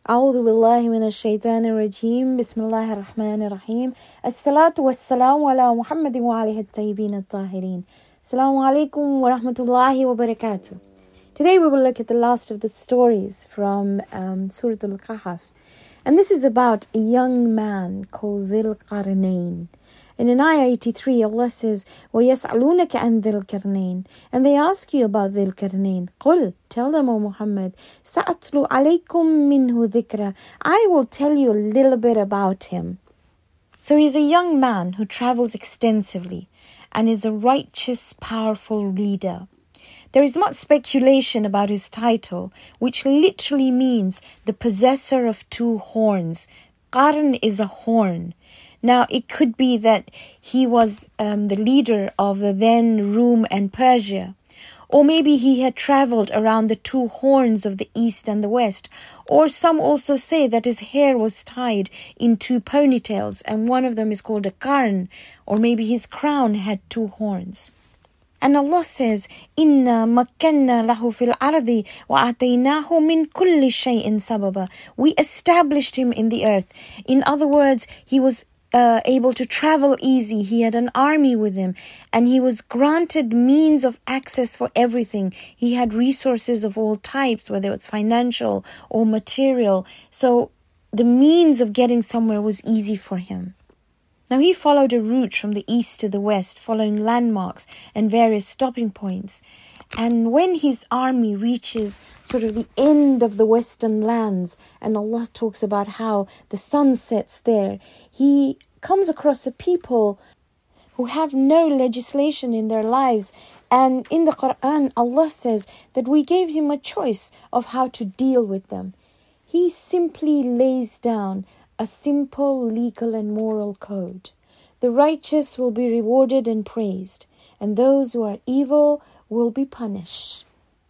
أعوذ بالله من الشيطان الرجيم بسم الله الرحمن الرحيم الصلاة والسلام على محمد وعليه الطيبين الطاهرين Assalamu alaikum wa rahmatullahi wa barakatuh. Today we will look at the last of the stories from Surah Al-Kahf. And this is about a young man called Dhul Qarnayn. And in ayah 83, Allah says, وَيَسْأَلُونَكَ عَنْ ذِي الْقَرْنَيْنِ And they ask you about Dhul Qarnayn. قُلْ Tell them, O Muhammad, سَأَتْلُ عَلَيْكُمْ مِنْهُ ذِكْرًا I will tell you a little bit about him. So he's a young man who travels extensively and is a righteous, powerful leader. There is much speculation about his title, which literally means the possessor of two horns. Qarn is a horn. Now, it could be that he was the leader of the then Rome and Persia. Or maybe he had traveled around the two horns of the east and the west. Or some also say that his hair was tied in two ponytails, and one of them is called a qarn. Or maybe his crown had two horns. And Allah says, "Inna makkanna lahu fil ardi wa ataynahu min kulli shay'in sababa." We established him in the earth. In other words, he was able to travel easy. He had an army with him, and he was granted means of access for everything. He had resources of all types, whether it's financial or material. So the means of getting somewhere was easy for him. Now he followed a route from the east to the west, following landmarks and various stopping points. And when his army reaches sort of the end of the western lands, and Allah talks about how the sun sets there, he comes across a people who have no legislation in their lives. And in the Quran, Allah says that we gave him a choice of how to deal with them. He simply lays down a simple legal and moral code. The righteous will be rewarded and praised, and those who are evil will be punished.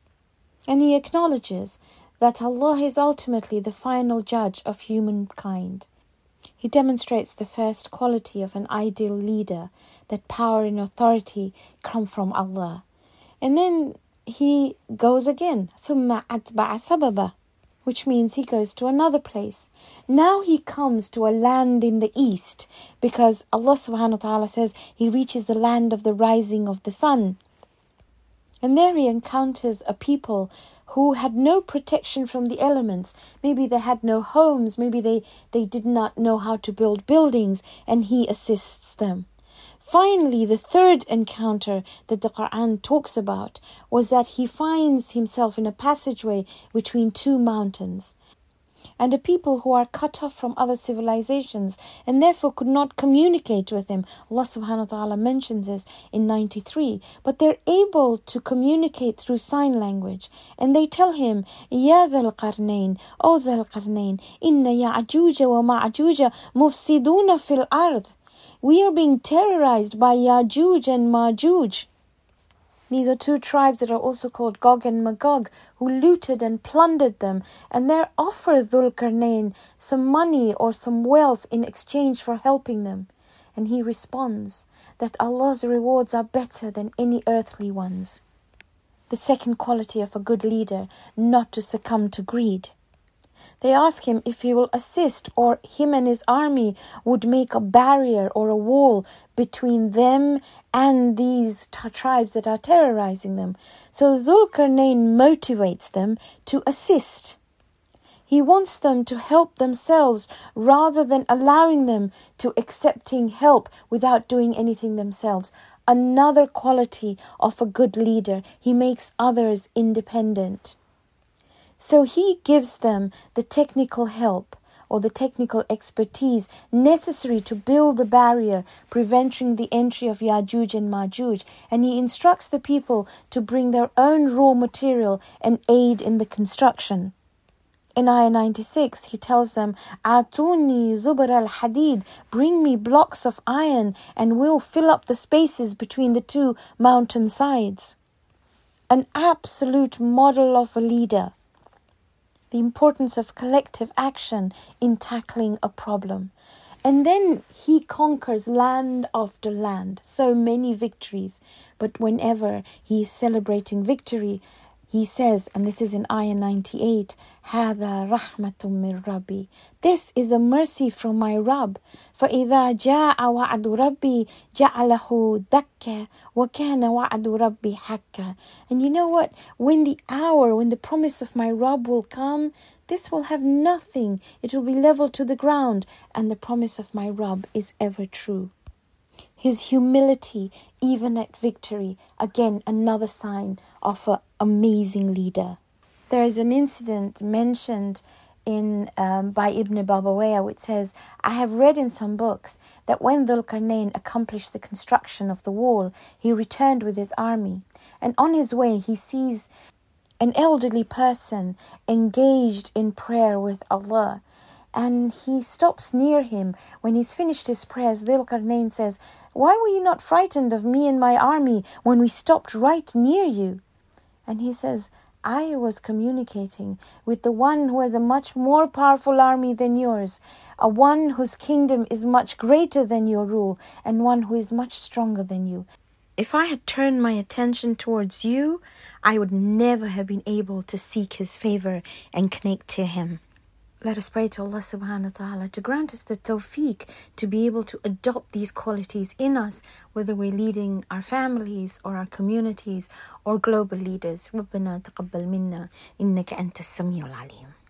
And he acknowledges that Allah is ultimately the final judge of humankind. He demonstrates the first quality of an ideal leader, that power and authority come from Allah. And then he goes again, ثُمَّ أَتْبَعَ سَبَبًا, which means he goes to another place. Now he comes to a land in the east, because Allah subhanahu wa ta'ala says he reaches the land of the rising of the sun. And there he encounters a people who had no protection from the elements. Maybe they had no homes, maybe they did not know how to build buildings, and he assists them. Finally, the third encounter that the Quran talks about was that he finds himself in a passageway between two mountains. And a people who are cut off from other civilizations and therefore could not communicate with him. Allah subhanahu wa ta'ala mentions this in 93. But they're able to communicate through sign language. And they tell him, Ya Dhul Qarnayn, O Dhul Qarnayn, Inna Ya'juj wa Ma'juj mufsiduna fil ard. We are being terrorized by Ya'juj and Ma'juj. These are two tribes that are also called Gog and Magog, who looted and plundered them, and they offer Dhul Qarnayn some money or some wealth in exchange for helping them. And he responds that Allah's rewards are better than any earthly ones. The second quality of a good leader, not to succumb to greed. They ask him if he will assist, or him and his army would make a barrier or a wall between them and these tribes that are terrorizing them. So Dhul Qarnayn motivates them to assist. He wants them to help themselves rather than allowing them to accepting help without doing anything themselves. Another quality of a good leader, he makes others independent. So he gives them the technical help or the technical expertise necessary to build a barrier preventing the entry of Ya'juj and Ma'juj, and he instructs the people to bring their own raw material and aid in the construction. In ayah 96, he tells them, Atuni zubar al-hadid, bring me blocks of iron and we'll fill up the spaces between the two mountain sides. An absolute model of a leader. The importance of collective action in tackling a problem. And then he conquers land after land, so many victories. But whenever he is celebrating victory, He says, and this is in ayah 98, هَذَا رَحْمَةٌ مِّن رَبِّي. This is a mercy from my Rabb. فَإِذَا جَاءَ وَعْدُ رَبِّي جَعَلَهُ دَكَّ وَكَانَ وَعْدُ رَبِّي حَقًّا. And you know what? When the promise of my Rabb will come, this will have nothing. It will be leveled to the ground. And the promise of my Rabb is ever true. His humility, even at victory, again, another sign of an amazing leader. There is an incident mentioned by Ibn Babawayh, which says, I have read in some books that when Dhul Qarnayn accomplished the construction of the wall, he returned with his army. And on his way, he sees an elderly person engaged in prayer with Allah. And he stops near him. When he's finished his prayers, Dhul Qarnayn says, why were you not frightened of me and my army when we stopped right near you? And he says, I was communicating with the one who has a much more powerful army than yours, a one whose kingdom is much greater than your rule, and one who is much stronger than you. If I had turned my attention towards you, I would never have been able to seek his favor and connect to him. Let us pray to Allah subhanahu wa ta'ala to grant us the tawfiq to be able to adopt these qualities in us, whether we're leading our families or our communities or global leaders. ربنا تقبل منا إنك أنت السميع العليم.